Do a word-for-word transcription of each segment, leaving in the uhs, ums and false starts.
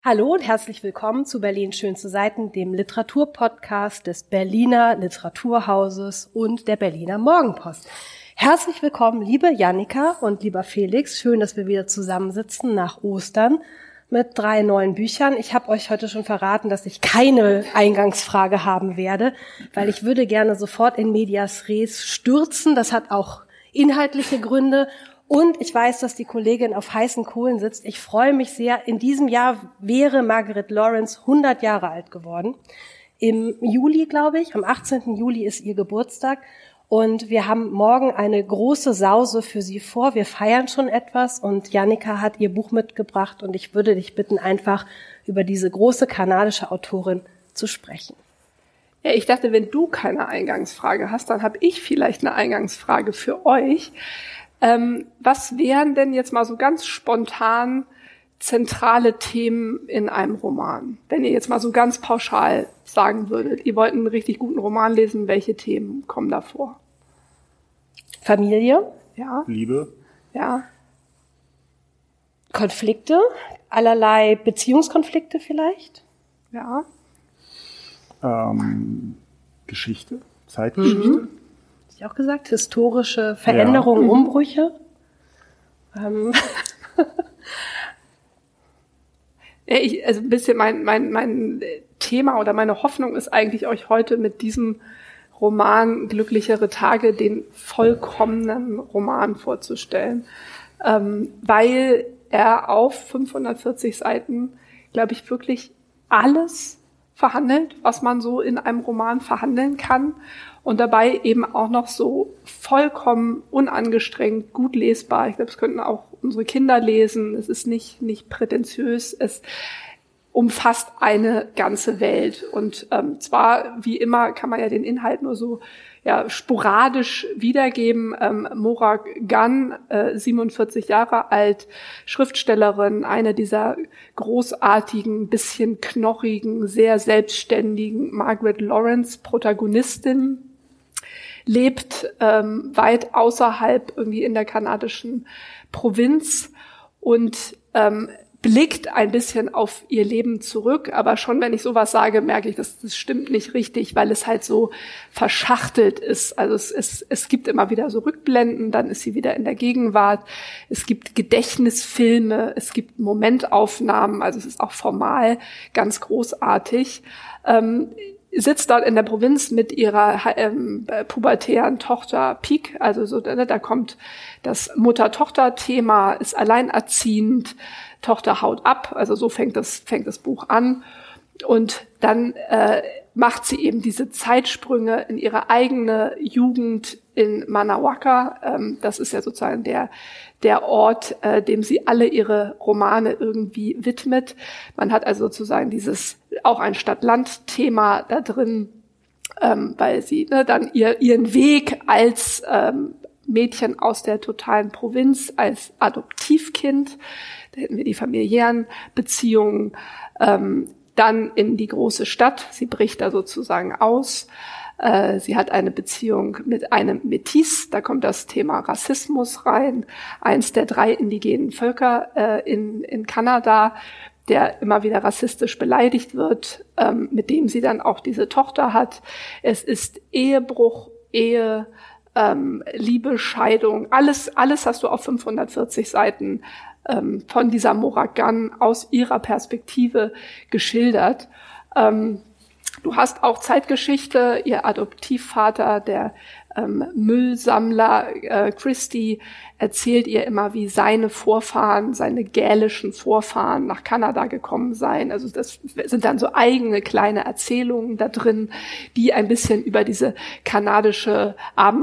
Hallo und herzlich willkommen zu Berlin schön zu Seiten, dem Literaturpodcast des Berliner Literaturhauses und der Berliner Morgenpost. Herzlich willkommen, liebe Jannika und lieber Felix. Schön, dass wir wieder zusammensitzen nach Ostern mit drei neuen Büchern. Ich habe euch heute schon verraten, dass ich keine Eingangsfrage haben werde, weil ich würde gerne sofort in medias res stürzen. Das hat auch inhaltliche Gründe. Und ich weiß, dass die Kollegin auf heißen Kohlen sitzt. Ich freue mich sehr. In diesem Jahr wäre Margaret Laurence hundert Jahre alt geworden. Im Juli, glaube ich, am achtzehnten Juli ist ihr Geburtstag. Und wir haben morgen eine große Sause für sie vor. Wir feiern schon etwas und Jannika hat ihr Buch mitgebracht. Und ich würde dich bitten, einfach über diese große kanadische Autorin zu sprechen. Ja, ich dachte, wenn du keine Eingangsfrage hast, dann habe ich vielleicht eine Eingangsfrage für euch. Ähm, was wären denn jetzt mal so ganz spontan zentrale Themen in einem Roman? Wenn ihr jetzt mal so ganz pauschal sagen würdet, ihr wollt einen richtig guten Roman lesen, welche Themen kommen da vor? Familie. Ja. Liebe. Ja. Konflikte, allerlei Beziehungskonflikte vielleicht. Ja. Ähm, Geschichte, Zeitgeschichte. Mhm. Ich auch gesagt, historische Veränderungen, ja. Umbrüche. Ähm. ja, ich, also ein bisschen mein, mein, mein Thema oder meine Hoffnung ist eigentlich, euch heute mit diesem Roman Glücklichere Tage den vollkommenen Roman vorzustellen, ähm, weil er auf fünfhundertvierzig Seiten, glaube ich, wirklich alles verhandelt, was man so in einem Roman verhandeln kann. Und dabei eben auch noch so vollkommen unangestrengt, gut lesbar. Ich glaube, es könnten auch unsere Kinder lesen. Es ist nicht, nicht prätentiös. Es umfasst eine ganze Welt. Und ähm, zwar, wie immer, kann man ja den Inhalt nur so ja sporadisch wiedergeben. Ähm, Maura Gunn, äh, siebenundvierzig Jahre alt, Schriftstellerin, eine dieser großartigen, bisschen knochigen, sehr selbstständigen Margaret Laurence Protagonistinnen, lebt ähm, weit außerhalb irgendwie in der kanadischen Provinz und ähm, blickt ein bisschen auf ihr Leben zurück, aber schon wenn ich sowas sage, merke ich, dass das stimmt nicht richtig, weil es halt so verschachtelt ist. Also es, es, es gibt immer wieder so Rückblenden, dann ist sie wieder in der Gegenwart. Es gibt Gedächtnisfilme, es gibt Momentaufnahmen, also es ist auch formal ganz großartig. Ähm, sitzt dort in der Provinz mit ihrer ähm, pubertären Tochter Pik, also so, ne, da kommt das Mutter-Tochter-Thema, ist alleinerziehend, Tochter haut ab, also so fängt das fängt das Buch an und dann äh, macht sie eben diese Zeitsprünge in ihre eigene Jugend in Manaoaka. Ähm, das ist ja sozusagen der der Ort, äh, dem sie alle ihre Romane irgendwie widmet. Man hat also sozusagen dieses auch ein Stadt-Land-Thema da drin, ähm, weil sie ne, dann ihr ihren Weg als ähm, Mädchen aus der totalen Provinz, als Adoptivkind, da hätten wir die familiären Beziehungen, ähm, dann in die große Stadt. Sie bricht da sozusagen aus. Äh, sie hat eine Beziehung mit einem Métis. Da kommt das Thema Rassismus rein. Eins der drei indigenen Völker äh, in, in Kanada, der immer wieder rassistisch beleidigt wird, ähm, mit dem sie dann auch diese Tochter hat. Es ist Ehebruch, Ehe, ähm, Liebe, Scheidung. Alles, alles hast du auf fünfhundertvierzig Seiten ähm, von dieser Maura Gunn aus ihrer Perspektive geschildert. Ähm, du hast auch Zeitgeschichte. Ihr Adoptivvater, der ähm, Müllsammler äh, Christie, erzählt ihr immer, wie seine Vorfahren, seine gälischen Vorfahren nach Kanada gekommen seien. Also das sind dann so eigene kleine Erzählungen da drin, die ein bisschen über diese kanadische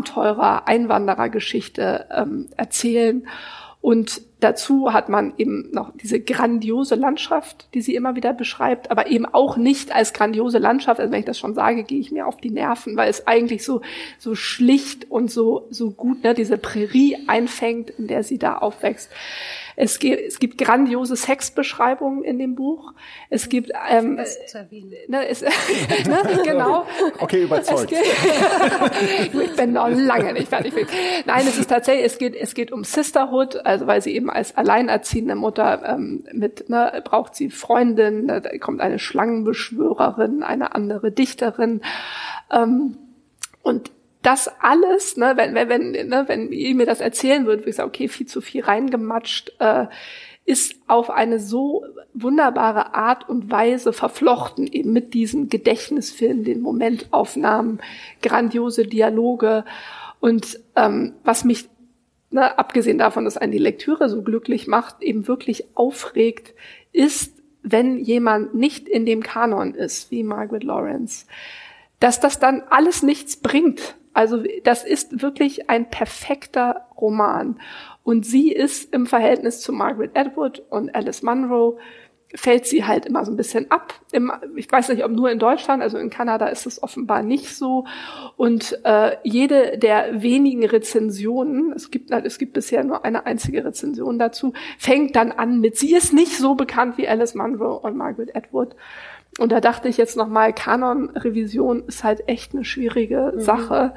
Abenteurer-Einwanderer-Geschichte ähm, erzählen. Und dazu hat man eben noch diese grandiose Landschaft, die sie immer wieder beschreibt, aber eben auch nicht als grandiose Landschaft. Also wenn ich das schon sage, gehe ich mir auf die Nerven, weil es eigentlich so so schlicht und so so gut, ne, diese Prärie einfängt, in der sie da aufwächst. Es gibt, es gibt grandiose Sexbeschreibungen in dem Buch. Es gibt, ähm, zu erwähnen. Ne, es, ne, genau. Okay, überzeugt. Geht, ich bin noch lange nicht fertig. Nein, es ist tatsächlich, es geht, es geht um Sisterhood, also weil sie eben eben als alleinerziehende Mutter ähm, mit, ne, braucht sie Freundin, da kommt eine Schlangenbeschwörerin, eine andere Dichterin. Ähm, und das alles, ne, wenn, wenn, wenn, ne, wenn ihr mir das erzählen würdet, würde ich sagen, okay, viel zu viel reingematscht, äh, ist auf eine so wunderbare Art und Weise verflochten, eben mit diesem Gedächtnisfilm, den Momentaufnahmen, grandiose Dialoge. Und ähm, was mich, ne, abgesehen davon, dass einen die Lektüre so glücklich macht, eben wirklich aufregt, ist, wenn jemand nicht in dem Kanon ist, wie Margaret Laurence, dass das dann alles nichts bringt. Also das ist wirklich ein perfekter Roman. Und sie ist im Verhältnis zu Margaret Atwood und Alice Munro, fällt sie halt immer so ein bisschen ab. Im, ich weiß nicht, ob nur in Deutschland, also in Kanada ist es offenbar nicht so. Und äh, jede der wenigen Rezensionen, es gibt, es gibt bisher nur eine einzige Rezension dazu, fängt dann an mit, sie ist nicht so bekannt wie Alice Munro und Margaret Atwood. Und da dachte ich jetzt nochmal, Kanon-Revision ist halt echt eine schwierige mhm. Sache.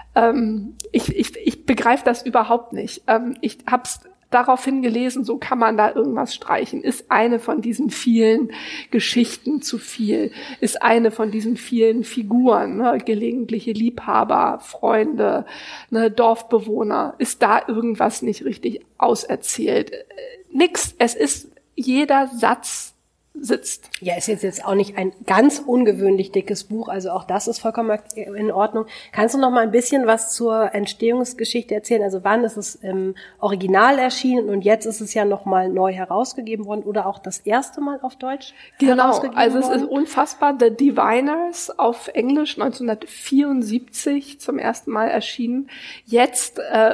Ähm, ich, ich, ich begreife das überhaupt nicht. Ähm, ich habe es daraufhin gelesen, so kann man da irgendwas streichen. Ist eine von diesen vielen Geschichten zu viel? Ist eine von diesen vielen Figuren, ne, gelegentliche Liebhaber, Freunde, ne, Dorfbewohner, ist da irgendwas nicht richtig auserzählt? Äh, nix. Es ist jeder Satz sitzt. Ja, ist jetzt jetzt auch nicht ein ganz ungewöhnlich dickes Buch, also auch das ist vollkommen in Ordnung. Kannst du noch mal ein bisschen was zur Entstehungsgeschichte erzählen? Also wann ist es im Original erschienen und jetzt ist es ja noch mal neu herausgegeben worden oder auch das erste Mal auf Deutsch genau, herausgegeben worden? Genau, also es ist unfassbar. The Diviners auf Englisch neunzehnhundertvierundsiebzig zum ersten Mal erschienen. Jetzt äh,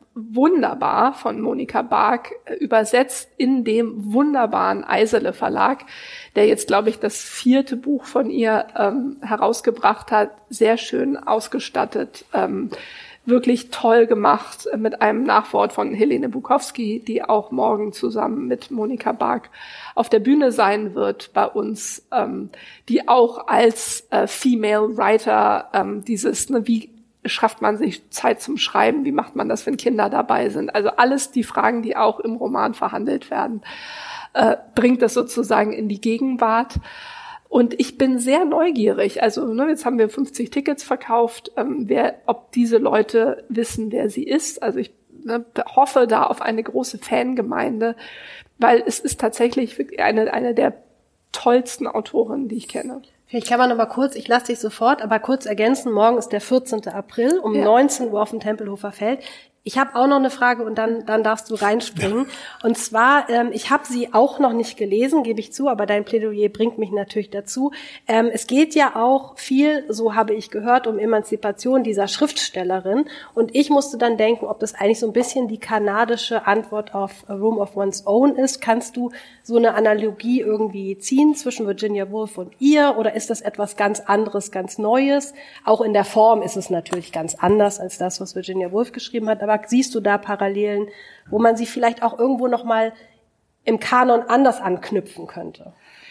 wunderbar von Monika Bark äh, übersetzt in dem wunderbaren Eisele Verlag, der jetzt, glaube ich, das vierte Buch von ihr ähm, herausgebracht hat. Sehr schön ausgestattet, ähm, wirklich toll gemacht, äh, mit einem Nachwort von Helene Bukowski, die auch morgen zusammen mit Monika Bark auf der Bühne sein wird bei uns, ähm, die auch als äh, Female Writer ähm, dieses, ne, wie schafft man sich Zeit zum Schreiben, wie macht man das, wenn Kinder dabei sind. Also alles die Fragen, die auch im Roman verhandelt werden, äh, bringt das sozusagen in die Gegenwart. Und ich bin sehr neugierig. Also ne, jetzt haben wir fünfzig Tickets verkauft, ähm, wer, ob diese Leute wissen, wer sie ist. Also ich ne, hoffe da auf eine große Fangemeinde, weil es ist tatsächlich eine, eine der tollsten Autorinnen, die ich kenne. Vielleicht kann man noch mal kurz, ich lasse dich sofort, aber kurz ergänzen, morgen ist der vierzehnten April um ja. neunzehn Uhr auf dem Tempelhofer Feld. Ich habe auch noch eine Frage und dann dann darfst du reinspringen. Und zwar, ähm, ich habe sie auch noch nicht gelesen, gebe ich zu, aber dein Plädoyer bringt mich natürlich dazu. Ähm, es geht ja auch viel, so habe ich gehört, um Emanzipation dieser Schriftstellerin. Und ich musste dann denken, ob das eigentlich so ein bisschen die kanadische Antwort auf A Room of One's Own ist. Kannst du so eine Analogie irgendwie ziehen zwischen Virginia Woolf und ihr? Oder ist das etwas ganz anderes, ganz Neues? Auch in der Form ist es natürlich ganz anders als das, was Virginia Woolf geschrieben hat. Aber siehst du da Parallelen, wo man sie vielleicht auch irgendwo noch mal im Kanon anders anknüpfen könnte?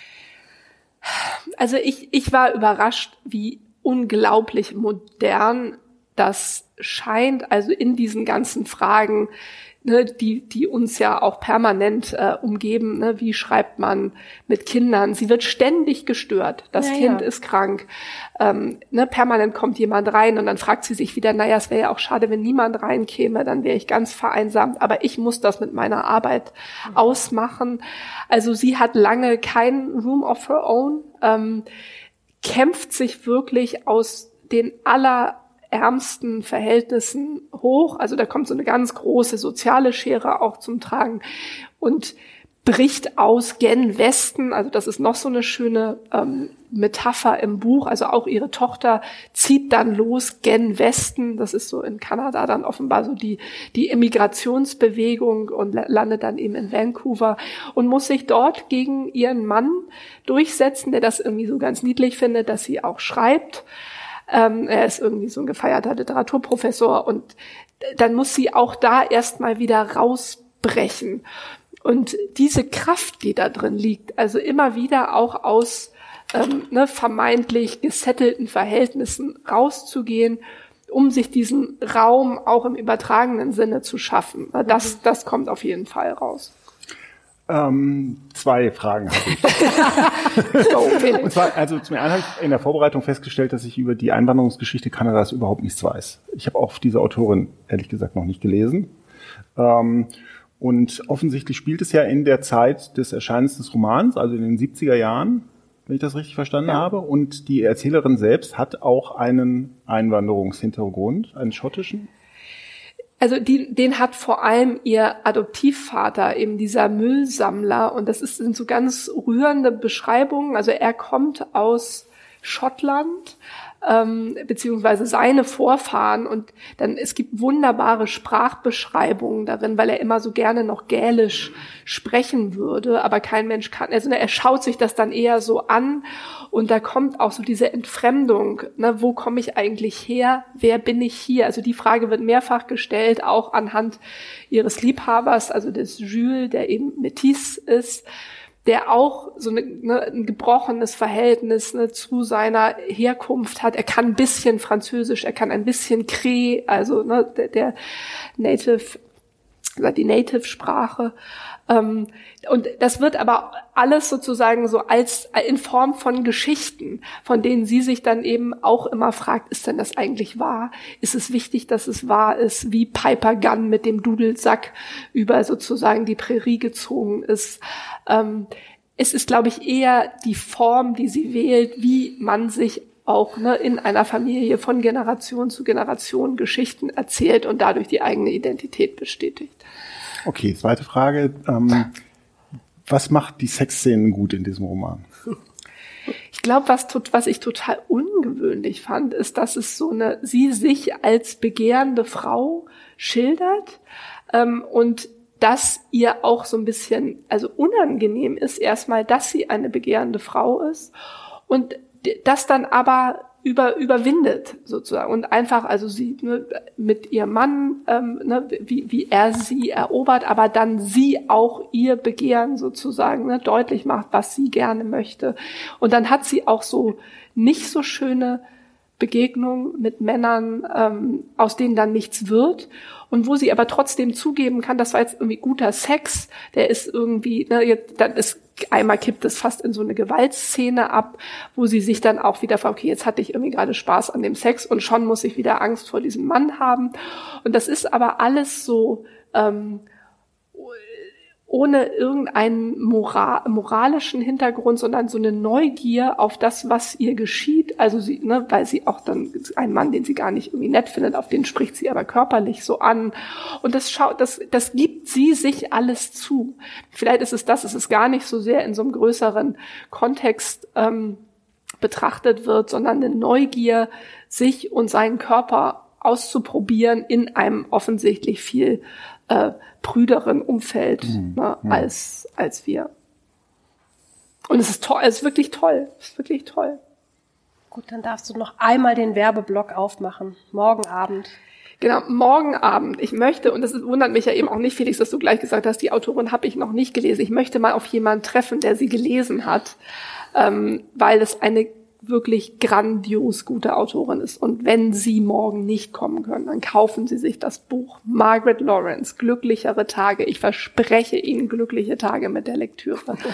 Also ich, ich war überrascht, wie unglaublich modern das scheint, also in diesen ganzen Fragen, ne, die die uns ja auch permanent äh, umgeben, ne, wie schreibt man mit Kindern? Sie wird ständig gestört, das ja, Kind ja. ist krank, ähm, ne, permanent kommt jemand rein und dann fragt sie sich wieder, naja, es wäre ja auch schade, wenn niemand reinkäme, dann wäre ich ganz vereinsamt, aber ich muss das mit meiner Arbeit mhm. ausmachen. Also sie hat lange kein Room of her own, ähm, kämpft sich wirklich aus den aller ärmsten Verhältnissen hoch. Also da kommt so eine ganz große soziale Schere auch zum Tragen und bricht aus gen Westen. Also das ist noch so eine schöne ähm, Metapher im Buch. Also auch ihre Tochter zieht dann los gen Westen. Das ist so in Kanada dann offenbar so die die Immigrationsbewegung und landet dann eben in Vancouver und muss sich dort gegen ihren Mann durchsetzen, der das irgendwie so ganz niedlich findet, dass sie auch schreibt. Ähm, er ist irgendwie so ein gefeierter Literaturprofessor und dann muss sie auch da erstmal wieder rausbrechen. Und diese Kraft, die da drin liegt, also immer wieder auch aus ähm, ne, vermeintlich gesettelten Verhältnissen rauszugehen um sich diesen Raum auch im übertragenen Sinne zu schaffen. Das, das kommt auf jeden Fall raus. Ähm, zwei Fragen habe ich. So, und zwar, also zum einen habe ich in der Vorbereitung festgestellt, dass ich über die Einwanderungsgeschichte Kanadas überhaupt nichts weiß. Ich habe auch diese Autorin ehrlich gesagt noch nicht gelesen. Ähm, und offensichtlich spielt es ja in der Zeit des Erscheinens des Romans, also in den siebziger Jahren, wenn ich das richtig verstanden ja. habe. Und die Erzählerin selbst hat auch einen Einwanderungshintergrund, einen schottischen. Also die, den hat vor allem ihr Adoptivvater, eben dieser Müllsammler. Und das ist, sind so ganz rührende Beschreibungen. Also er kommt aus Schottland, ähm, beziehungsweise seine Vorfahren. Und dann, es gibt wunderbare Sprachbeschreibungen darin, weil er immer so gerne noch Gälisch sprechen würde, aber kein Mensch kann. Also er schaut sich das dann eher so an. Und da kommt auch so diese Entfremdung, ne, wo komme ich eigentlich her, wer bin ich hier? Also die Frage wird mehrfach gestellt, auch anhand ihres Liebhabers, also des Jules, der eben Métis ist, der auch so eine, ne, ein gebrochenes Verhältnis ne, zu seiner Herkunft hat. Er kann ein bisschen Französisch, er kann ein bisschen Cree, also ne, der, der Native, die Native-Sprache. Ähm, und das wird aber alles sozusagen so als in Form von Geschichten, von denen sie sich dann eben auch immer fragt, ist denn das eigentlich wahr? Ist es wichtig, dass es wahr ist? Wie Piper Gunn mit dem Dudelsack über sozusagen die Prärie gezogen ist. Ähm, es ist, glaube ich, eher die Form, die sie wählt, wie man sich auch ne, in einer Familie von Generation zu Generation Geschichten erzählt und dadurch die eigene Identität bestätigt. Okay, zweite Frage. Ähm, was macht die Sexszenen gut in diesem Roman? Ich glaube, was, was ich total ungewöhnlich fand, ist, dass es so eine, sie sich als begehrende Frau schildert ähm, und dass ihr auch so ein bisschen, also unangenehm ist erstmal, dass sie eine begehrende Frau ist und das dann aber über überwindet sozusagen und einfach, also sie ne, mit ihrem Mann, ähm, ne, wie, wie er sie erobert, aber dann sie auch ihr Begehren sozusagen ne, deutlich macht, was sie gerne möchte. Und dann hat sie auch so nicht so schöne Begegnungen mit Männern, ähm, aus denen dann nichts wird. Und wo sie aber trotzdem zugeben kann, das war jetzt irgendwie guter Sex, der ist irgendwie, ne, jetzt, dann ist, einmal kippt es fast in so eine Gewaltszene ab, wo sie sich dann auch wieder fragt, okay, jetzt hatte ich irgendwie gerade Spaß an dem Sex und schon muss ich wieder Angst vor diesem Mann haben. Und das ist aber alles so, ähm, ohne irgendeinen Mora- moralischen Hintergrund, sondern so eine Neugier auf das, was ihr geschieht. Also sie, ne, weil sie auch dann einen Mann, den sie gar nicht irgendwie nett findet, auf den spricht sie aber körperlich so an. Und das schaut, das, das gibt sie sich alles zu. Vielleicht ist es das, es ist gar nicht so sehr in so einem größeren Kontext ähm, betrachtet wird, sondern eine Neugier, sich und seinen Körper auszuprobieren in einem offensichtlich viel äh, prüderen Umfeld mhm. ne, mhm. als als wir. Und es ist toll, es ist wirklich toll, es ist wirklich toll. Gut, dann darfst du noch einmal den Werbeblock aufmachen. Morgen Abend. Genau, morgen Abend. Ich möchte, und das wundert mich ja eben auch nicht, Felix, dass du gleich gesagt hast, die Autorin habe ich noch nicht gelesen. Ich möchte mal auf jemanden treffen, der sie gelesen hat, ähm, weil es eine wirklich grandios gute Autorin ist. Und wenn Sie morgen nicht kommen können, dann kaufen Sie sich das Buch Margaret Laurence, Glücklichere Tage. Ich verspreche Ihnen glückliche Tage mit der Lektüre. Und,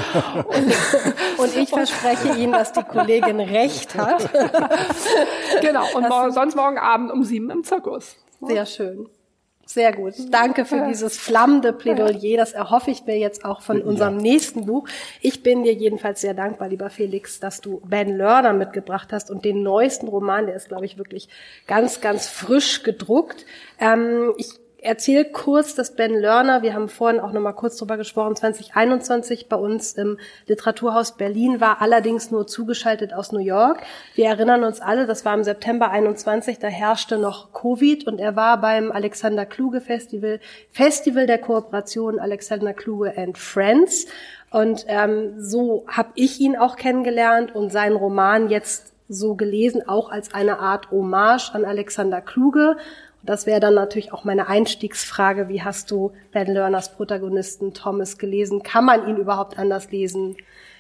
und ich verspreche Ihnen, dass die Kollegin recht hat. Genau, und morgen, sonst morgen Abend um sieben im Zirkus. Sehr schön. Sehr gut. Danke für ja. dieses flammende Plädoyer. Das erhoffe ich mir jetzt auch von unserem ja. nächsten Buch. Ich bin dir jedenfalls sehr dankbar, lieber Felix, dass du Ben Lerner mitgebracht hast und den neuesten Roman. Der ist, glaube ich, wirklich ganz, ganz frisch gedruckt. Ähm, ich erzähle kurz, dass Ben Lerner, wir haben vorhin auch noch mal kurz drüber gesprochen, zwanzig einundzwanzig bei uns im Literaturhaus Berlin war, allerdings nur zugeschaltet aus New York. Wir erinnern uns alle, das war im September einundzwanzig, da herrschte noch Covid und er war beim Alexander Kluge Festival, Festival der Kooperation Alexander Kluge and Friends. Und ähm, so habe ich ihn auch kennengelernt und seinen Roman jetzt so gelesen, auch als eine Art Hommage an Alexander Kluge. Das wäre dann natürlich auch meine Einstiegsfrage. Wie hast du Ben Lerners Protagonisten Thomas gelesen? Kann man ihn überhaupt anders lesen?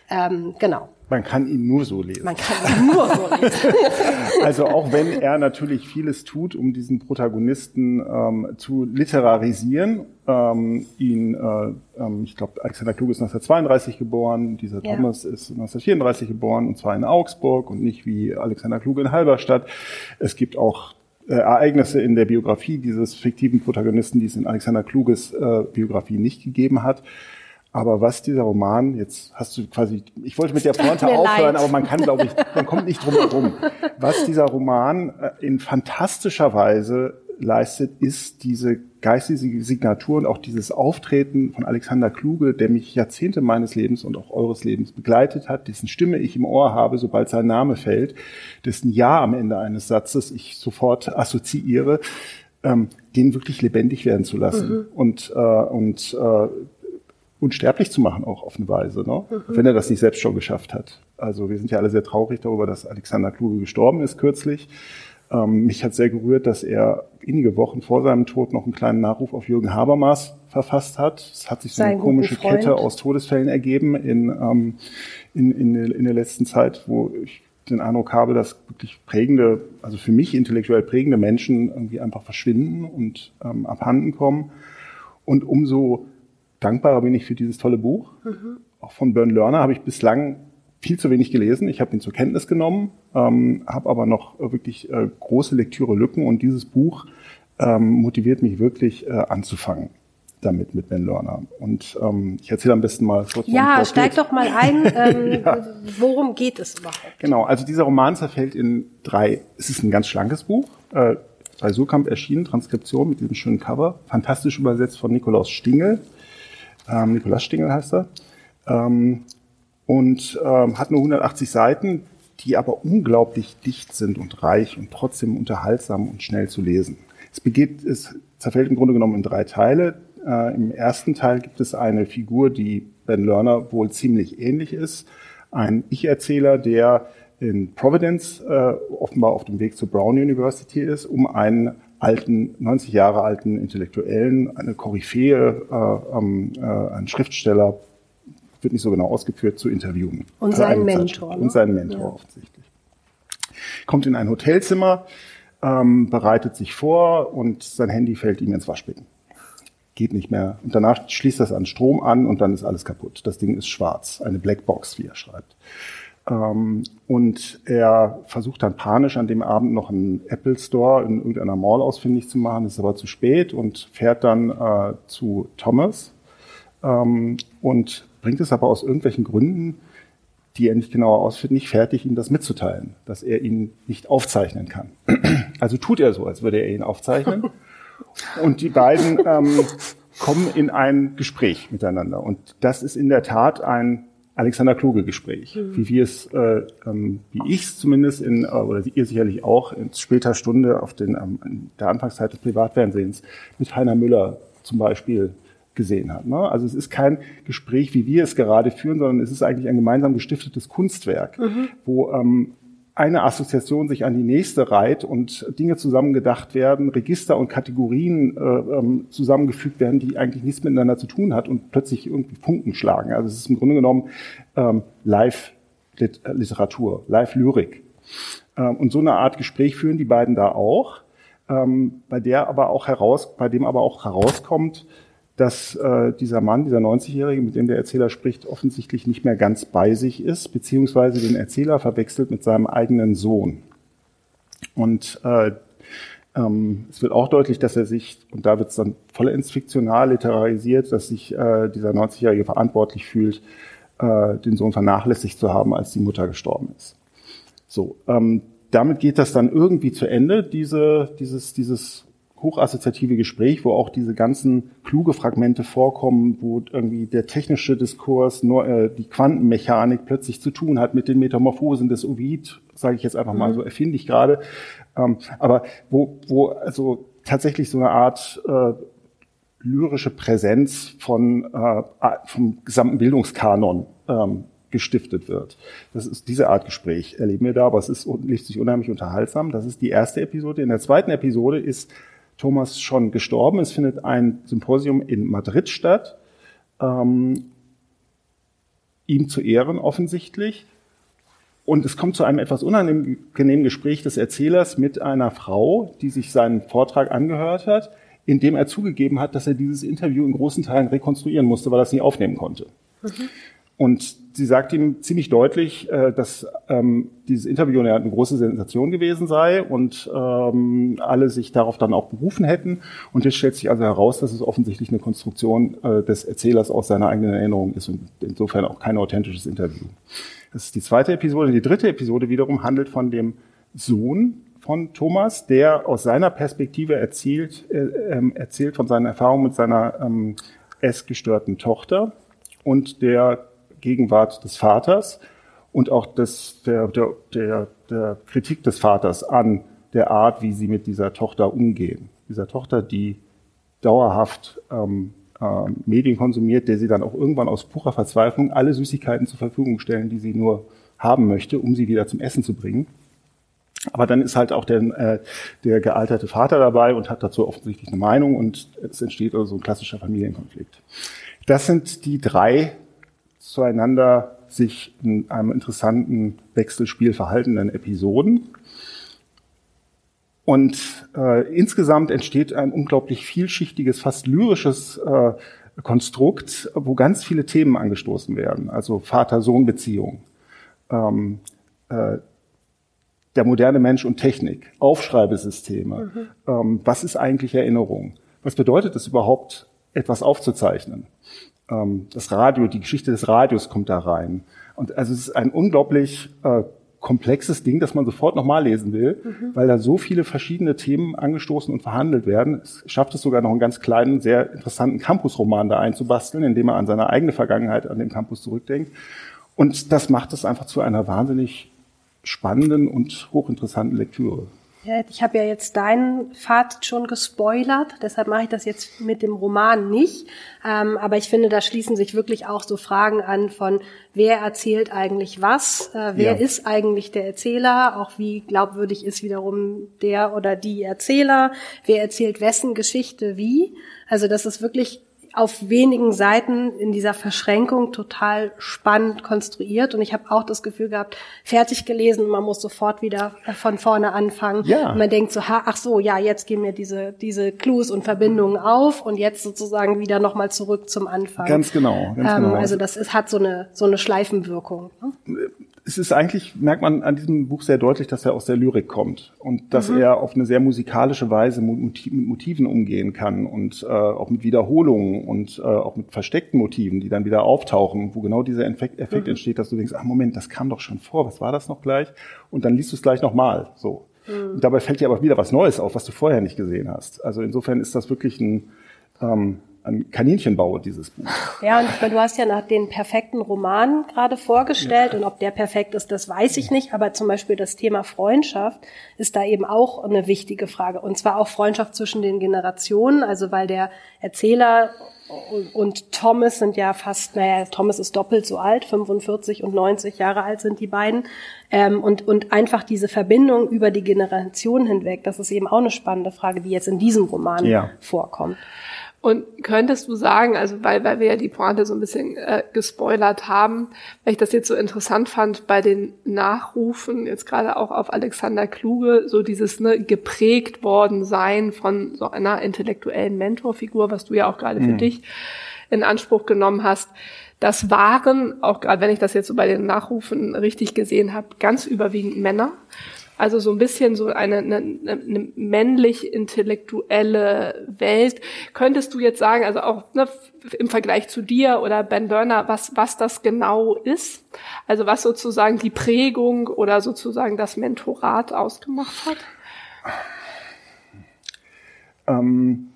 Ähm, genau. Man kann ihn nur so lesen. Man kann ihn nur so lesen. Also auch wenn er natürlich vieles tut, um diesen Protagonisten ähm, zu literarisieren, ähm, ihn, äh, ähm, ich glaube, Alexander Kluge ist neunzehnhundertzweiunddreißig geboren, dieser ja. Thomas ist neunzehnhundertvierunddreißig geboren, und zwar in Augsburg und nicht wie Alexander Kluge in Halberstadt. Es gibt auch äh, Ereignisse in der Biografie dieses fiktiven Protagonisten, die es in Alexander Kluges äh, Biografie nicht gegeben hat. Aber was dieser Roman, jetzt hast du quasi, ich wollte mit der Pointe aufhören, leid. aber man kann, glaube ich, man kommt nicht drum herum. Was dieser Roman in fantastischer Weise leistet, ist diese geistige Signatur und auch dieses Auftreten von Alexander Kluge, der mich Jahrzehnte meines Lebens und auch eures Lebens begleitet hat, dessen Stimme ich im Ohr habe, sobald sein Name fällt, dessen Ja am Ende eines Satzes ich sofort assoziiere, ähm, den wirklich lebendig werden zu lassen. Mhm. Und, äh, und äh, unsterblich zu machen, auch auf eine Weise, ne? Mhm. Wenn er das nicht selbst schon geschafft hat. Also wir sind ja alle sehr traurig darüber, dass Alexander Kluge gestorben ist kürzlich. Ähm, mich hat sehr gerührt, dass er wenige Wochen vor seinem Tod noch einen kleinen Nachruf auf Jürgen Habermas verfasst hat. Es hat sich so eine komische Kette aus Todesfällen ergeben in, ähm, in, in, in der letzten Zeit, wo ich den Eindruck habe, dass wirklich prägende, also für mich intellektuell prägende Menschen irgendwie einfach verschwinden und ähm, abhanden kommen. Und umso dankbarer bin ich für dieses tolle Buch. Mhm. Auch von Bern Lerner habe ich bislang viel zu wenig gelesen. Ich habe ihn zur Kenntnis genommen, ähm, habe aber noch wirklich äh, große Lektürelücken, und dieses Buch ähm, motiviert mich wirklich äh, anzufangen damit mit Ben Lerner. Und ähm, ich erzähle am besten mal kurz. Ja, steig doch mal ein. Ähm, ja. Worum geht es überhaupt? Genau, also dieser Roman zerfällt in drei. Es ist ein ganz schlankes Buch. Äh, bei Surkamp erschienen, Transkription mit diesem schönen Cover, fantastisch übersetzt von Nikolaus Stingel. Ähm, Nikolaus Stingel heißt er. Ähm, und ähm, hat nur hundertachtzig Seiten, die aber unglaublich dicht sind und reich und trotzdem unterhaltsam und schnell zu lesen. Es begeht, es zerfällt im Grunde genommen in drei Teile. Äh, Im ersten Teil gibt es eine Figur, die Ben Lerner wohl ziemlich ähnlich ist. Ein Ich-Erzähler, der in Providence äh, offenbar auf dem Weg zur Brown University ist, um einen alten, neunzig Jahre alten Intellektuellen, eine Koryphäe, äh, ähm, äh, einen Schriftsteller, wird nicht so genau ausgeführt, zu interviewen. Und seinen Mentor. Ne? Und seinen Mentor ja. offensichtlich. Kommt in ein Hotelzimmer, ähm, bereitet sich vor, und sein Handy fällt ihm ins Waschbecken. Geht nicht mehr. Und danach schließt das an Strom an, und dann ist alles kaputt. Das Ding ist schwarz. Eine Blackbox, wie er schreibt. Ähm, und er versucht dann panisch an dem Abend noch einen Apple Store in irgendeiner Mall ausfindig zu machen, ist aber zu spät, und fährt dann äh, zu Thomas ähm, und bringt es aber aus irgendwelchen Gründen, die er nicht genauer ausführt, nicht fertig, ihm das mitzuteilen, dass er ihn nicht aufzeichnen kann. Also tut er so, als würde er ihn aufzeichnen. Und die beiden ähm, kommen in ein Gespräch miteinander. Und das ist in der Tat ein Alexander Kluge-Gespräch, mhm. wie wir es, äh, ähm, wie ich es zumindest in, äh, oder ihr sicherlich auch in später Stunde auf den, ähm, in der Anfangszeit des Privatfernsehens mit Heiner Müller zum Beispiel gesehen hat. Ne? Also es ist kein Gespräch, wie wir es gerade führen, sondern es ist eigentlich ein gemeinsam gestiftetes Kunstwerk, mhm. wo ähm, eine Assoziation sich an die nächste reiht und Dinge zusammengedacht werden, Register und Kategorien äh, ähm, zusammengefügt werden, die eigentlich nichts miteinander zu tun hat und plötzlich irgendwie Funken schlagen. Also es ist im Grunde genommen ähm, Live-Literatur, Live-Lyrik. Ähm, und so eine Art Gespräch führen die beiden da auch, ähm, bei der aber auch heraus, bei dem aber auch herauskommt, dass äh, dieser Mann, dieser neunzigjährige, mit dem der Erzähler spricht, offensichtlich nicht mehr ganz bei sich ist, beziehungsweise den Erzähler verwechselt mit seinem eigenen Sohn. Und äh, ähm, es wird auch deutlich, dass er sich, und da wird es dann vollends fiktional literarisiert, dass sich äh, dieser neunzigjährige verantwortlich fühlt, äh, den Sohn vernachlässigt zu haben, als die Mutter gestorben ist. So, ähm, damit geht das dann irgendwie zu Ende, diese, dieses, dieses hochatsoziative Gespräch, wo auch diese ganzen kluge Fragmente vorkommen, wo irgendwie der technische Diskurs, nur äh, die Quantenmechanik plötzlich zu tun hat mit den Metamorphosen des Ovid, sage ich jetzt einfach mal so, erfinde ich gerade, ähm, aber wo, wo also tatsächlich so eine Art äh, lyrische Präsenz von äh, vom gesamten Bildungskanon ähm, gestiftet wird. Das ist diese Art Gespräch, erleben wir da, aber es ist, liest sich unheimlich unterhaltsam. Das ist die erste Episode. In der zweiten Episode ist Thomas schon gestorben. Es findet ein Symposium in Madrid statt. Ähm, ihm zu Ehren offensichtlich. Und es kommt zu einem etwas unangenehmen Gespräch des Erzählers mit einer Frau, die sich seinen Vortrag angehört hat, in dem er zugegeben hat, dass er dieses Interview in großen Teilen rekonstruieren musste, weil er es nie aufnehmen konnte. Mhm. Und sie sagt ihm ziemlich deutlich, dass ähm, dieses Interview eine große Sensation gewesen sei und ähm, alle sich darauf dann auch berufen hätten. Und jetzt stellt sich also heraus, dass es offensichtlich eine Konstruktion äh, des Erzählers aus seiner eigenen Erinnerung ist und insofern auch kein authentisches Interview. Das ist die zweite Episode. Die dritte Episode wiederum handelt von dem Sohn von Thomas, der aus seiner Perspektive erzählt, äh, äh, erzählt von seinen Erfahrungen mit seiner ähm, essgestörten Tochter und der Gegenwart des Vaters und auch des, der, der, der, der Kritik des Vaters an der Art, wie sie mit dieser Tochter umgehen. Dieser Tochter, die dauerhaft ähm, äh, Medien konsumiert, der sie dann auch irgendwann aus purer Verzweiflung alle Süßigkeiten zur Verfügung stellen, die sie nur haben möchte, um sie wieder zum Essen zu bringen. Aber dann ist halt auch der, äh, der gealterte Vater dabei und hat dazu offensichtlich eine Meinung und es entsteht also so ein klassischer Familienkonflikt. Das sind die drei zueinander sich in einem interessanten Wechselspiel verhaltenen Episoden. Und äh, insgesamt entsteht ein unglaublich vielschichtiges, fast lyrisches äh, Konstrukt, wo ganz viele Themen angestoßen werden. Also Vater-Sohn-Beziehung, ähm, äh, der moderne Mensch und Technik, Aufschreibesysteme. Mhm. Ähm, was ist eigentlich Erinnerung? Was bedeutet es überhaupt, etwas aufzuzeichnen? Das Radio, die Geschichte des Radios kommt da rein. Und also es ist ein unglaublich äh, komplexes Ding, das man sofort nochmal lesen will, mhm. weil da so viele verschiedene Themen angestoßen und verhandelt werden. Es schafft es sogar noch einen ganz kleinen, sehr interessanten Campusroman da einzubasteln, indem er an seine eigene Vergangenheit an dem Campus zurückdenkt. Und das macht es einfach zu einer wahnsinnig spannenden und hochinteressanten Lektüre. Ja, ich habe ja jetzt deinen Pfad schon gespoilert, deshalb mache ich das jetzt mit dem Roman nicht. Ähm, aber ich finde, da schließen sich wirklich auch so Fragen an von, wer erzählt eigentlich was, äh, wer ja. ist eigentlich der Erzähler, auch wie glaubwürdig ist wiederum der oder die Erzähler, wer erzählt wessen Geschichte wie. Also das ist wirklich auf wenigen Seiten in dieser Verschränkung total spannend konstruiert. Und ich habe auch das Gefühl gehabt, fertig gelesen, und man muss sofort wieder von vorne anfangen. Ja. Und man denkt so, ha, ach so, ja, jetzt gehen mir diese diese Clues und Verbindungen auf und jetzt sozusagen wieder nochmal zurück zum Anfang. Ganz genau. Ganz ähm, genau. Also das ist, hat so eine so eine Schleifenwirkung. Ne? Es ist eigentlich, merkt man an diesem Buch sehr deutlich, dass er aus der Lyrik kommt und dass mhm. er auf eine sehr musikalische Weise mit Motiven umgehen kann und äh, auch mit Wiederholungen und äh, auch mit versteckten Motiven, die dann wieder auftauchen, wo genau dieser Effekt, Effekt mhm. entsteht, dass du denkst, ach Moment, das kam doch schon vor, was war das noch gleich? Und dann liest du es gleich nochmal. So. Mhm. Und dabei fällt dir aber wieder was Neues auf, was du vorher nicht gesehen hast. Also insofern ist das wirklich ein ähm, ein Kaninchenbau, dieses Buch. Ja, und ich meine, du hast ja nach den perfekten Roman gerade vorgestellt ja. und ob der perfekt ist, das weiß ich nicht, aber zum Beispiel das Thema Freundschaft ist da eben auch eine wichtige Frage und zwar auch Freundschaft zwischen den Generationen, also weil der Erzähler und Thomas sind ja fast, naja, Thomas ist doppelt so alt, fünfundvierzig und neunzig Jahre alt sind die beiden ähm, und und einfach diese Verbindung über die Generationen hinweg, das ist eben auch eine spannende Frage, die jetzt in diesem Roman ja. vorkommt. Und könntest du sagen, also weil weil wir ja die Pointe so ein bisschen äh, gespoilert haben, weil ich das jetzt so interessant fand bei den Nachrufen, jetzt gerade auch auf Alexander Kluge, so dieses ne, geprägt worden sein von so einer intellektuellen Mentorfigur, was du ja auch gerade für mhm. dich in Anspruch genommen hast. Das waren, auch gerade wenn ich das jetzt so bei den Nachrufen richtig gesehen habe, ganz überwiegend Männer. Also so ein bisschen so eine, eine, eine männlich-intellektuelle Welt. Könntest du jetzt sagen, also auch ne, im Vergleich zu dir oder Ben Lerner, was, was das genau ist? Also was sozusagen die Prägung oder sozusagen das Mentorat ausgemacht hat? Ähm,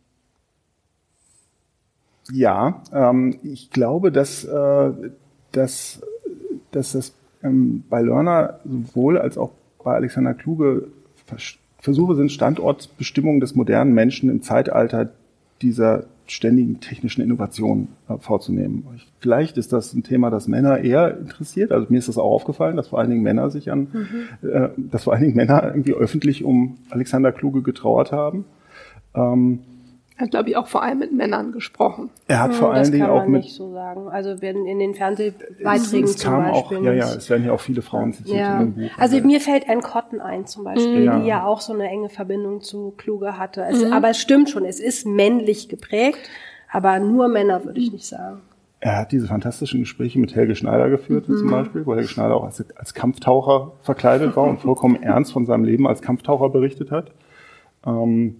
ja, ähm, ich glaube, dass, äh, dass, dass das ähm, bei Lerner sowohl als auch bei Alexander Kluge Versuche sind, Standortbestimmung des modernen Menschen im Zeitalter dieser ständigen technischen Innovation äh, vorzunehmen. Vielleicht ist das ein Thema, das Männer eher interessiert. Also mir ist das auch aufgefallen, dass vor allen Dingen Männer sich an, mhm. äh, dass vor allen Dingen Männer irgendwie öffentlich um Alexander Kluge getrauert haben. Ähm, Er hat, glaube ich, auch vor allem mit Männern gesprochen. Er hat hm, vor allen Dingen auch mit... Das kann man nicht so sagen. Also wenn in den Fernsehbeiträgen es, es kam zum Beispiel. Auch, ja, ja, es werden ja auch viele Frauen zitiert ja. in dem Buch. Also mir fällt Ann Cotton ein zum Beispiel, ja. die ja auch so eine enge Verbindung zu Kluge hatte. Es, mhm. Aber es stimmt schon, es ist männlich geprägt, aber nur Männer würde ich nicht sagen. Er hat diese fantastischen Gespräche mit Helge Schneider geführt, mhm. zum Beispiel, wo Helge Schneider auch als, als Kampftaucher verkleidet war und vollkommen ernst von seinem Leben als Kampftaucher berichtet hat. Ähm,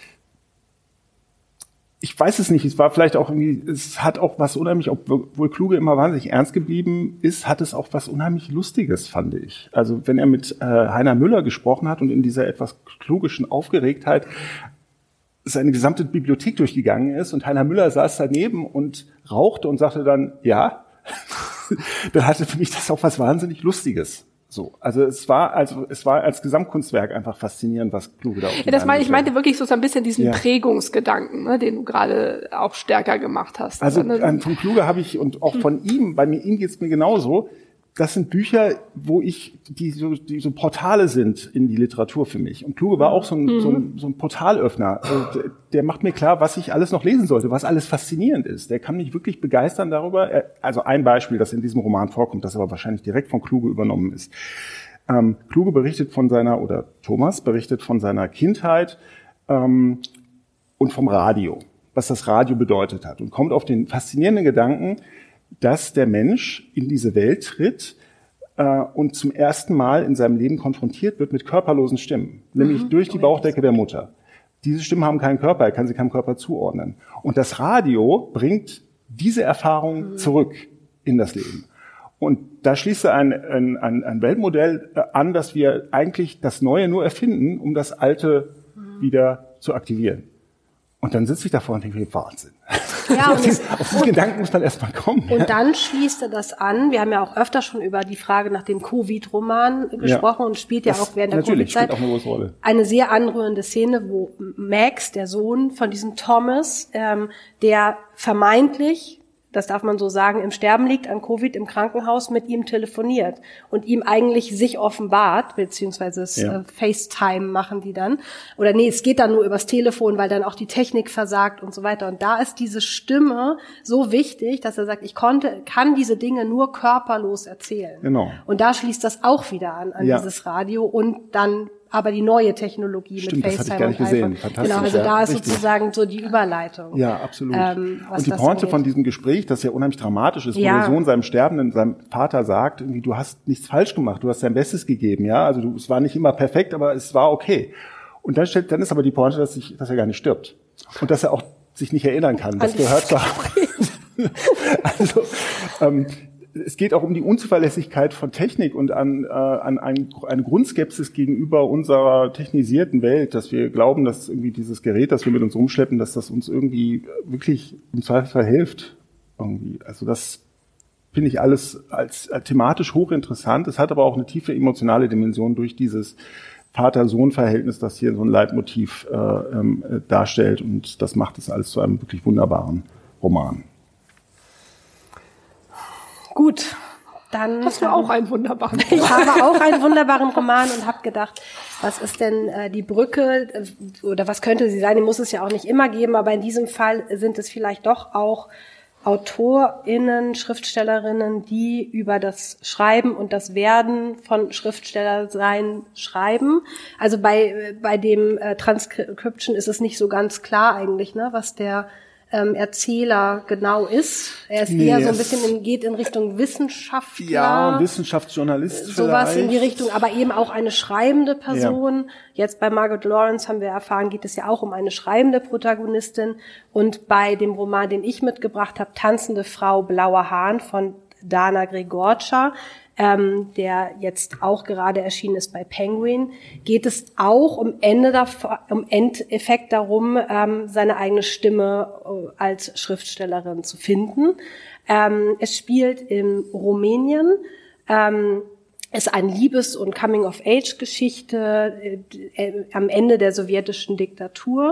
Ich weiß es nicht, es war vielleicht auch irgendwie, es hat auch was unheimlich, obwohl Kluge immer wahnsinnig ernst geblieben ist, hat es auch was unheimlich Lustiges, fand ich. Also wenn er mit äh, Heiner Müller gesprochen hat und in dieser etwas klugischen Aufgeregtheit seine gesamte Bibliothek durchgegangen ist und Heiner Müller saß daneben und rauchte und sagte dann, ja, dann hatte für mich das auch was wahnsinnig Lustiges. So, also es war also es war als Gesamtkunstwerk einfach faszinierend, was Kluge da auf ja, das meine ich meinte wirklich so ein bisschen diesen ja. Prägungsgedanken, ne, den du gerade auch stärker gemacht hast. Also ne? von Kluge habe ich und auch von ihm, bei mir ihm geht's mir genauso. Das sind Bücher, wo ich die so, die so Portale sind in die Literatur für mich. Und Kluge war auch so ein, mhm. so ein, so ein Portalöffner. Also der, der macht mir klar, was ich alles noch lesen sollte, was alles faszinierend ist. Der kann mich wirklich begeistern darüber. Also ein Beispiel, das in diesem Roman vorkommt, das aber wahrscheinlich direkt von Kluge übernommen ist. Ähm, Kluge berichtet von seiner, oder Thomas berichtet von seiner Kindheit ähm, und vom Radio, was das Radio bedeutet hat. Und kommt auf den faszinierenden Gedanken, dass der Mensch in diese Welt tritt äh, und zum ersten Mal in seinem Leben konfrontiert wird mit körperlosen Stimmen, nämlich mhm. durch die Bauchdecke der Mutter. Diese Stimmen haben keinen Körper, er kann sie keinem Körper zuordnen. Und das Radio bringt diese Erfahrung mhm. zurück in das Leben. Und da schließt er ein, ein, ein Weltmodell an, dass wir eigentlich das Neue nur erfinden, um das Alte mhm. wieder zu aktivieren. Und dann sitze ich davor und denke, Wahnsinn. Ja, auf diesen, auf diesen Gedanken muss man erstmal kommen. Und ja. dann schließt er das an. Wir haben ja auch öfter schon über die Frage nach dem Covid-Roman gesprochen ja. und spielt ja das auch während der Covid-Zeit auch eine große Rolle. Eine sehr anrührende Szene, wo Max, der Sohn von diesem Thomas, ähm, der vermeintlich, das darf man so sagen, im Sterben liegt an Covid im Krankenhaus, mit ihm telefoniert und ihm eigentlich sich offenbart, beziehungsweise das ja. äh, FaceTime machen die dann. Oder nee, es geht dann nur übers Telefon, weil dann auch die Technik versagt und so weiter. Und da ist diese Stimme so wichtig, dass er sagt, ich konnte, kann diese Dinge nur körperlos erzählen. Genau. Und da schließt das auch wieder an, an ja. dieses Radio und dann aber die neue Technologie Stimmt, mit FaceTime und iPhone. Genau, also ja, da ist richtig. sozusagen so die Überleitung. Ja, absolut. Ähm, und die Pointe von diesem Gespräch, das ja unheimlich dramatisch ist, wo ja. der Sohn seinem Sterbenden, seinem Vater sagt, irgendwie, du hast nichts falsch gemacht, du hast dein Bestes gegeben, ja, also du, es war nicht immer perfekt, aber es war okay. Und dann stellt, dann ist aber die Pointe, dass, ich, dass er gar nicht stirbt. Und dass er auch sich nicht erinnern kann. Das gehört zur Also, ähm, es geht auch um die Unzuverlässigkeit von Technik und an, äh, an ein, eine Grundskepsis gegenüber unserer technisierten Welt, dass wir glauben, dass irgendwie dieses Gerät, das wir mit uns rumschleppen, dass das uns irgendwie wirklich im Zweifelsfall hilft. Irgendwie. Also das finde ich alles als, als thematisch hochinteressant. Es hat aber auch eine tiefe emotionale Dimension durch dieses Vater-Sohn-Verhältnis, das hier so ein Leitmotiv äh, äh, darstellt. Und das macht es alles zu einem wirklich wunderbaren Roman. Gut, dann hast du auch einen wunderbaren Roman. Ich habe auch einen wunderbaren Roman und habe gedacht, was ist denn äh, die Brücke äh, oder was könnte sie sein? Die muss es ja auch nicht immer geben, aber in diesem Fall sind es vielleicht doch auch AutorInnen, Schriftstellerinnen, die über das Schreiben und das Werden von Schriftstellersein schreiben. Also bei bei dem äh, Transcription ist es nicht so ganz klar eigentlich, ne, was der Ähm, Erzähler genau ist. Er ist nee, eher so ein bisschen in, geht in Richtung Wissenschaftler. Ja, Wissenschaftsjournalist sowas vielleicht. in die Richtung, aber eben auch eine schreibende Person. Ja. Jetzt bei Margot Lawrence haben wir erfahren, geht es ja auch um eine schreibende Protagonistin. Und bei dem Roman, den ich mitgebracht habe, Tanzende Frau, Blauer Hahn von Dana Gregorcza, ähm, der jetzt auch gerade erschienen ist bei Penguin, geht es auch um Ende davor, um Endeffekt darum, ähm, seine eigene Stimme äh, als Schriftstellerin zu finden. Ähm, es spielt in Rumänien, ähm, ist eine Liebes- und Coming-of-Age-Geschichte äh, äh, am Ende der sowjetischen Diktatur.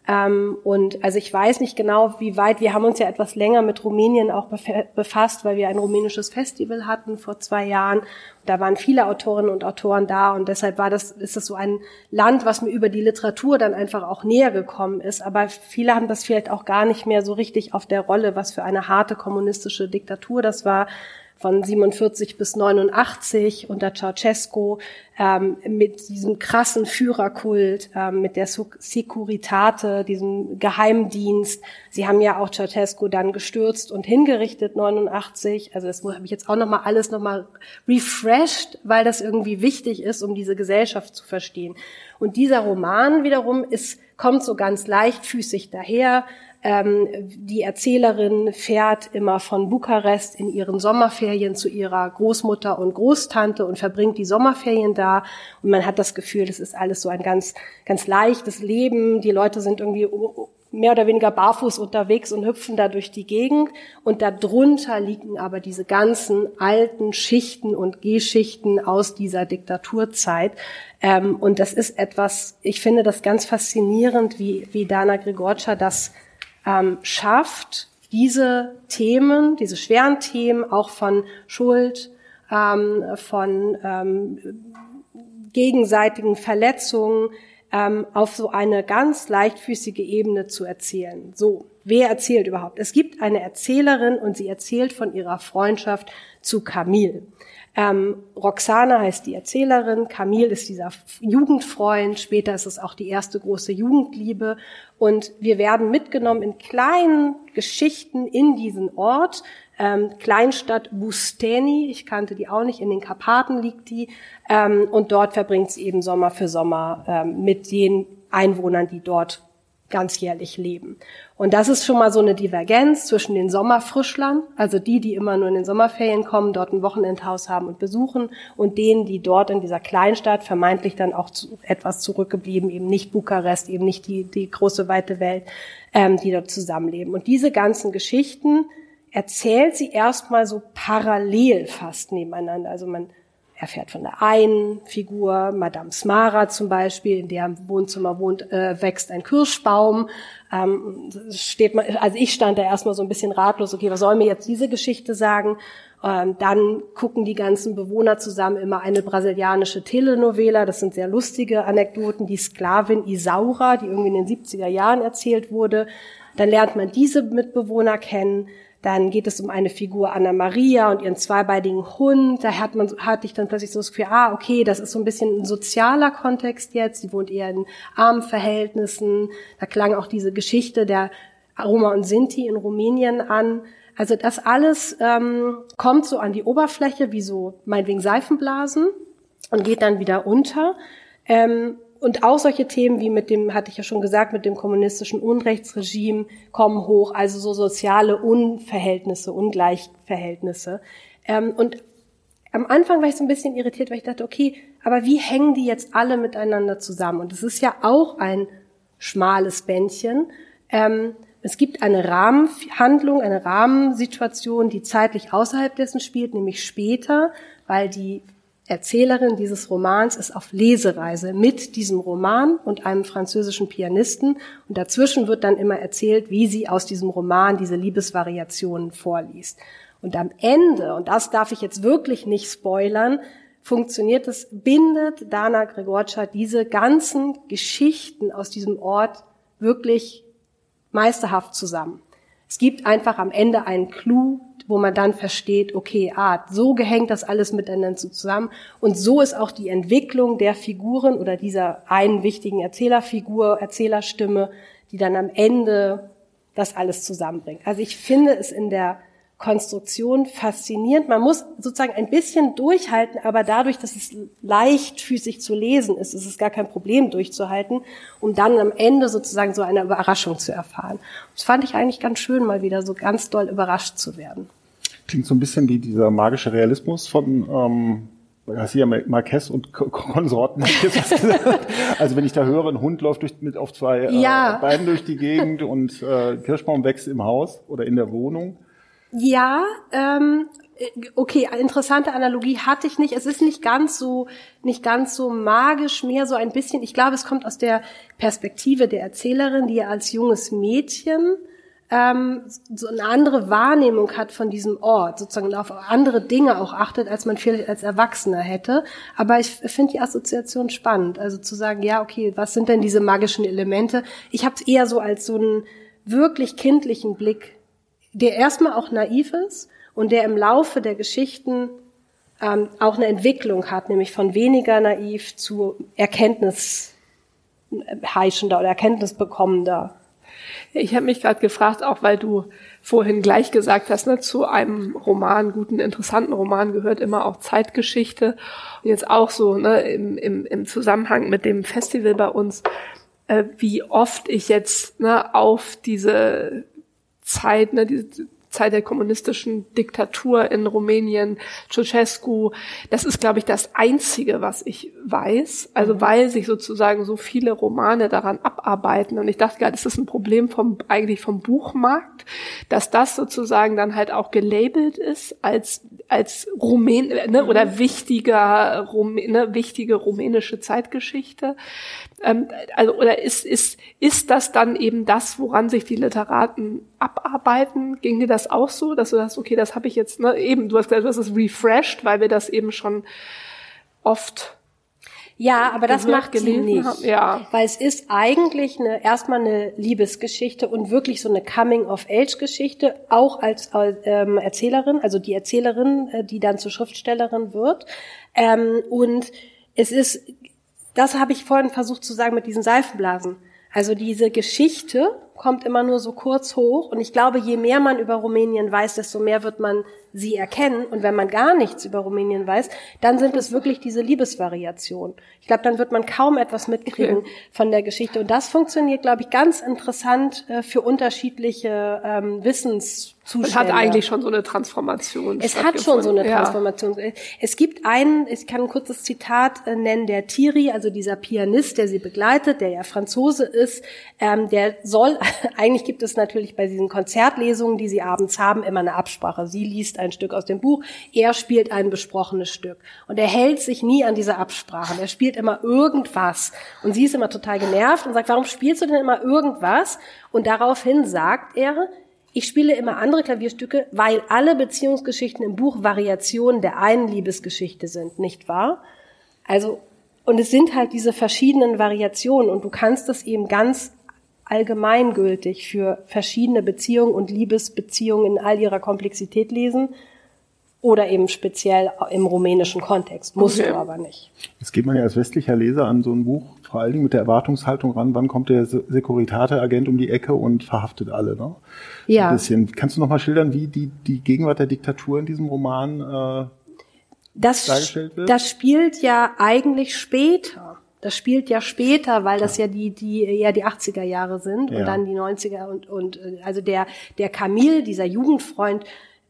Ähm, und also ich weiß nicht genau, wie weit, wir haben uns ja etwas länger mit Rumänien auch befasst, weil wir ein rumänisches Festival hatten vor zwei Jahren. Da waren viele Autorinnen und Autoren da und deshalb war das, ist das so ein Land, was mir über die Literatur dann einfach auch näher gekommen ist. Aber viele haben das vielleicht auch gar nicht mehr so richtig auf der Rolle, was für eine harte kommunistische Diktatur das war. Von siebenundvierzig bis neunundachtzig unter Ceausescu, ähm, mit diesem krassen Führerkult, ähm, mit der Securitate, diesem Geheimdienst. Sie haben ja auch Ceausescu dann gestürzt und hingerichtet, neunundachtzig. Also das habe ich jetzt auch nochmal alles nochmal refreshed, weil das irgendwie wichtig ist, um diese Gesellschaft zu verstehen. Und dieser Roman wiederum ist, kommt so ganz leichtfüßig daher. Ähm, die Erzählerin fährt immer von Bukarest in ihren Sommerferien zu ihrer Großmutter und Großtante und verbringt die Sommerferien da. Und man hat das Gefühl, das ist alles so ein ganz, ganz leichtes Leben. Die Leute sind irgendwie mehr oder weniger barfuß unterwegs und hüpfen da durch die Gegend. Und darunter liegen aber diese ganzen alten Schichten und Geschichten aus dieser Diktaturzeit. Ähm, und das ist etwas, ich finde das ganz faszinierend, wie, wie Dana Grigorča das Ähm, schafft, diese Themen, diese schweren Themen auch von Schuld, ähm, von ähm, gegenseitigen Verletzungen ähm, auf so eine ganz leichtfüßige Ebene zu erzählen. So, wer erzählt überhaupt? Es gibt eine Erzählerin und sie erzählt von ihrer Freundschaft zu Camille. Ähm, Roxana heißt die Erzählerin, Camille ist dieser Jugendfreund, später ist es auch die erste große Jugendliebe und wir werden mitgenommen in kleinen Geschichten in diesen Ort, ähm, Kleinstadt Busteni, ich kannte die auch nicht, in den Karpaten liegt die, ähm, und dort verbringt sie eben Sommer für Sommer ähm, mit den Einwohnern, die dort ganzjährlich leben. Und das ist schon mal so eine Divergenz zwischen den Sommerfrischlern, also die, die immer nur in den Sommerferien kommen, dort ein Wochenendhaus haben und besuchen, und denen, die dort in dieser Kleinstadt vermeintlich dann auch zu, etwas zurückgeblieben, eben nicht Bukarest, eben nicht die, die große weite Welt, ähm, die dort zusammenleben. Und diese ganzen Geschichten erzählt sie erstmal so parallel fast nebeneinander. Also man erfährt von der einen Figur, Madame Smara zum Beispiel, in deren Wohnzimmer wohnt, äh, wächst ein Kirschbaum. Ähm, steht man, also ich stand da erstmal so ein bisschen ratlos, okay, was soll mir jetzt diese Geschichte sagen? Ähm, dann gucken die ganzen Bewohner zusammen immer eine brasilianische Telenovela, das sind sehr lustige Anekdoten, die Sklavin Isaura, die irgendwie in den siebziger Jahren erzählt wurde. Dann lernt man diese Mitbewohner kennen. Dann geht es um eine Figur Anna Maria und ihren zweibeinigen Hund. Da hat man, hatte ich dann plötzlich so das Gefühl, ah, okay, das ist so ein bisschen ein sozialer Kontext jetzt. Sie wohnt eher in armen Verhältnissen. Da klang auch diese Geschichte der Roma und Sinti in Rumänien an. Also das alles ähm, kommt so an die Oberfläche, wie so meinetwegen Seifenblasen, und geht dann wieder unter. Ähm, Und auch solche Themen wie mit dem, hatte ich ja schon gesagt, mit dem kommunistischen Unrechtsregime kommen hoch, also so soziale Unverhältnisse, Ungleichverhältnisse. Ähm, und am Anfang war ich so ein bisschen irritiert, weil ich dachte, okay, aber wie hängen die jetzt alle miteinander zusammen? Und es ist ja auch ein schmales Bändchen. Ähm, es gibt eine Rahmenhandlung, eine Rahmensituation, die zeitlich außerhalb dessen spielt, nämlich später, weil die Erzählerin dieses Romans ist auf Lesereise mit diesem Roman und einem französischen Pianisten. Und dazwischen wird dann immer erzählt, wie sie aus diesem Roman diese Liebesvariationen vorliest. Und am Ende, und das darf ich jetzt wirklich nicht spoilern, funktioniert es, bindet Dana Grigorča diese ganzen Geschichten aus diesem Ort wirklich meisterhaft zusammen. Es gibt einfach am Ende einen Clou, wo man dann versteht, okay, ah, so gehängt das alles miteinander zusammen. Und so ist auch die Entwicklung der Figuren oder dieser einen wichtigen Erzählerfigur, Erzählerstimme, die dann am Ende das alles zusammenbringt. Also ich finde es in der Konstruktion faszinierend. Man muss sozusagen ein bisschen durchhalten, aber dadurch, dass es leichtfüßig zu lesen ist, ist es gar kein Problem durchzuhalten, um dann am Ende sozusagen so eine Überraschung zu erfahren. Das fand ich eigentlich ganz schön, mal wieder so ganz doll überrascht zu werden. Klingt so ein bisschen wie dieser magische Realismus von ähm, Garcia Marquez und Konsorten. Also wenn ich da höre, ein Hund läuft durch, mit auf zwei ja. äh, Beinen durch die Gegend und äh, Kirschbaum wächst im Haus oder in der Wohnung. Ja, ähm, okay, interessante Analogie hatte ich nicht. Es ist nicht ganz so, nicht ganz so magisch, mehr so ein bisschen. Ich glaube, es kommt aus der Perspektive der Erzählerin, die ja als junges Mädchen ähm, so eine andere Wahrnehmung hat von diesem Ort, sozusagen auf andere Dinge auch achtet, als man vielleicht als Erwachsener hätte. Aber ich finde die Assoziation spannend. Also zu sagen, ja, okay, was sind denn diese magischen Elemente? Ich habe es eher so als so einen wirklich kindlichen Blick, der erstmal auch naiv ist und der im Laufe der Geschichten ähm, auch eine Entwicklung hat, nämlich von weniger naiv zu erkenntnisheischender oder erkenntnisbekommender. Ich habe mich gerade gefragt, auch weil du vorhin gleich gesagt hast, ne, zu einem Roman, guten, interessanten Roman gehört immer auch Zeitgeschichte. Und jetzt auch so ne, im, im, im Zusammenhang mit dem Festival bei uns, äh, wie oft ich jetzt ne, auf diese Zeit, ne, diese Zeit der kommunistischen Diktatur in Rumänien, Ceausescu, das ist, glaube ich, das Einzige, was ich weiß. Also mhm. weil sich sozusagen so viele Romane daran abarbeiten. Und ich dachte gerade, das ist ein Problem vom eigentlich vom Buchmarkt, dass das sozusagen dann halt auch gelabelt ist als als Rumän ne, oder wichtiger ne, wichtige rumänische Zeitgeschichte. Ähm, also oder ist ist ist das dann eben das, woran sich die Literaten abarbeiten? Ging dir das auch so, dass du sagst, okay, das habe ich jetzt, ne, eben, du hast gesagt, das ist refreshed, weil wir das eben schon oft ja, aber das macht sie nicht, haben. Ja. Weil es ist eigentlich eine erstmal eine Liebesgeschichte und wirklich so eine Coming-of-Age-Geschichte, auch als ähm, Erzählerin, also die Erzählerin, die dann zur Schriftstellerin wird. Ähm, und es ist, das habe ich vorhin versucht zu sagen mit diesen Seifenblasen. Also diese Geschichte kommt immer nur so kurz hoch und ich glaube, je mehr man über Rumänien weiß, desto mehr wird man sie erkennen und wenn man gar nichts über Rumänien weiß, dann sind es wirklich diese Liebesvariationen. Ich glaube, dann wird man kaum etwas mitkriegen okay. von der Geschichte und das funktioniert, glaube ich, ganz interessant äh, für unterschiedliche ähm, Wissenszustände. Es hat eigentlich schon so eine Transformation. Es hat schon so eine Transformation. Ja. Es gibt einen, ich kann ein kurzes Zitat äh, nennen, der Thierry, also dieser Pianist, der sie begleitet, der ja Franzose ist, ähm, der soll, eigentlich gibt es natürlich bei diesen Konzertlesungen, die sie abends haben, immer eine Absprache. Sie liest ein Stück aus dem Buch, er spielt ein besprochenes Stück. Und er hält sich nie an diese Absprachen. Er spielt immer irgendwas. Und sie ist immer total genervt und sagt, warum spielst du denn immer irgendwas? Und daraufhin sagt er, ich spiele immer andere Klavierstücke, weil alle Beziehungsgeschichten im Buch Variationen der einen Liebesgeschichte sind, nicht wahr? Also, und es sind halt diese verschiedenen Variationen und du kannst das eben ganz allgemeingültig für verschiedene Beziehungen und Liebesbeziehungen in all ihrer Komplexität lesen oder eben speziell im rumänischen Kontext. Musst okay. du aber nicht. Jetzt geht man ja als westlicher Leser an so ein Buch vor allen Dingen mit der Erwartungshaltung ran, wann kommt der Securitate-Agent um die Ecke und verhaftet alle, ne? Ja. Ein bisschen. Kannst du noch mal schildern, wie die, die Gegenwart der Diktatur in diesem Roman äh, das, dargestellt wird? Das spielt ja eigentlich später. Das spielt ja später, weil das ja die die ja die achtziger Jahre sind ja. und dann die neunziger und und also der der Camille, dieser Jugendfreund,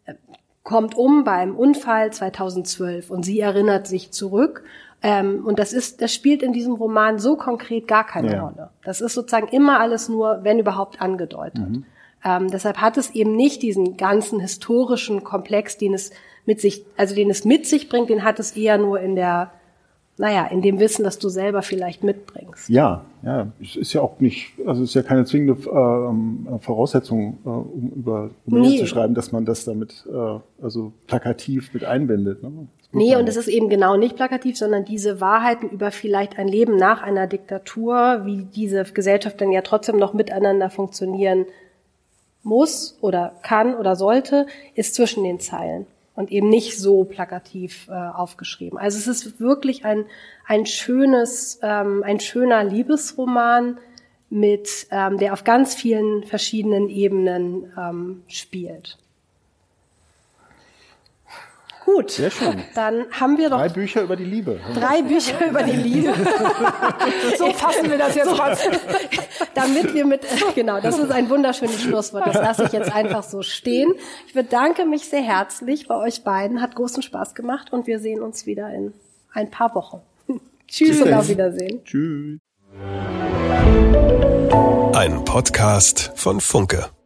kommt um beim Unfall zweitausendzwölf und sie erinnert sich zurück. Ähm, und das ist, das spielt in diesem Roman so konkret gar keine ja. Rolle. Das ist sozusagen immer alles nur, wenn überhaupt, angedeutet. Mhm. Ähm, deshalb hat es eben nicht diesen ganzen historischen Komplex, den es mit sich, also den es mit sich bringt, den hat es eher nur in der Naja, in dem Wissen, dass du selber vielleicht mitbringst. Ja, ja, es ist ja auch nicht, also es ist ja keine zwingende äh, Voraussetzung, äh, um über Rumänien nee. zu schreiben, dass man das damit äh, also plakativ mit einbindet. Ne? Nee, und es ist eben genau nicht plakativ, sondern diese Wahrheiten über vielleicht ein Leben nach einer Diktatur, wie diese Gesellschaft dann ja trotzdem noch miteinander funktionieren muss oder kann oder sollte, ist zwischen den Zeilen. Und eben nicht so plakativ äh, aufgeschrieben. Also es ist wirklich ein ein schönes, ähm, ein schöner Liebesroman mit, ähm, der auf ganz vielen verschiedenen Ebenen ähm, spielt. Gut, sehr schön. Dann haben wir doch drei Bücher über die Liebe. Drei Bücher über die Liebe. So fassen wir das jetzt so, raus. Damit wir mit, genau, das ist ein wunderschönes Schlusswort. Das lasse ich jetzt einfach so stehen. Ich bedanke mich sehr herzlich bei euch beiden. Hat großen Spaß gemacht und wir sehen uns wieder in ein paar Wochen. Tschüss, Tschüss und auf Wiedersehen. Tschüss. Ein Podcast von Funke.